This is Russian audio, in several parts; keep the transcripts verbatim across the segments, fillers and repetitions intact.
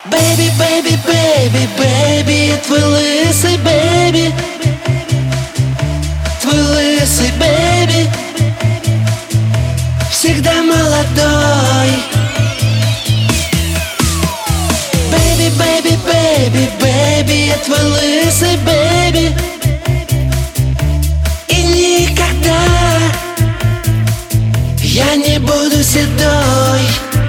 Baby, baby, baby, baby, твой лысый baby, твой лысый baby, всегда молодой. Baby, baby, baby, baby, твой лысый baby, и никогда я не буду седой.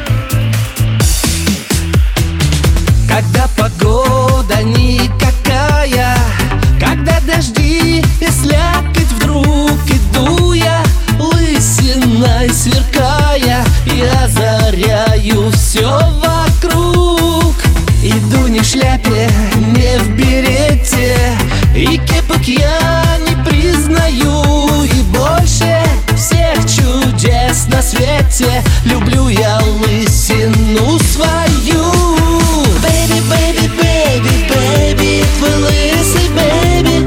Когда погода никакая, когда дожди и слякоть вдруг иду я, лысиной сверкая, я озаряю все вокруг. Иду не в шляпе, не в берете, и кепок я не признаю. И больше всех чудес на свете люблю я лысину свою. Baby, baby, baby, baby, твой лысый baby,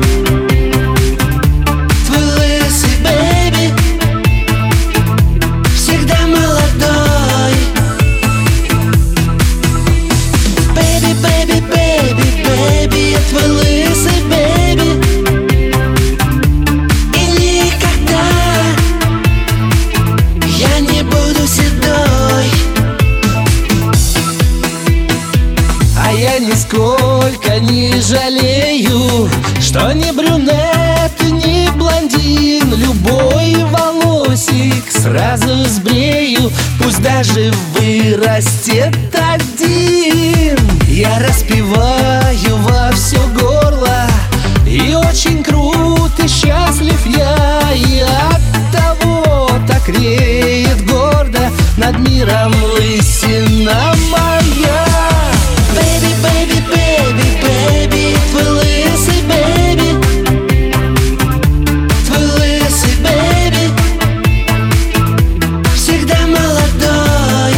твой лысый baby, всегда молодой. Baby, baby, baby, baby, твой лысый baby, и никогда я не буду седой. А я нисколько не жалею, что ни брюнет, ни блондин, любой волосик сразу сбрею, пусть даже вырастет один. Я распеваю во все горло, и очень крут и счастлив я, и от того так реет гордо над миром лысина моя. Baby, baby, baby, baby, твой лысый baby, твой лысый baby, всегда молодой.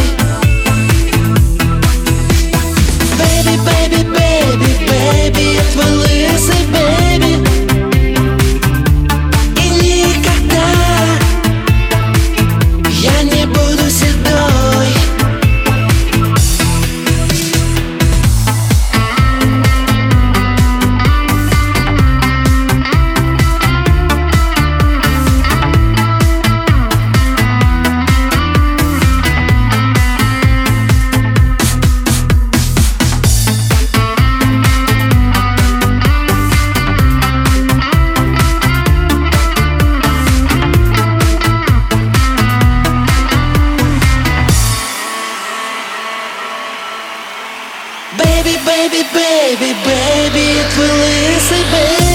Baby, baby, baby, baby, твой лысый baby, и никогда я не буду седой. Baby, baby, baby, baby, твой лысый baby.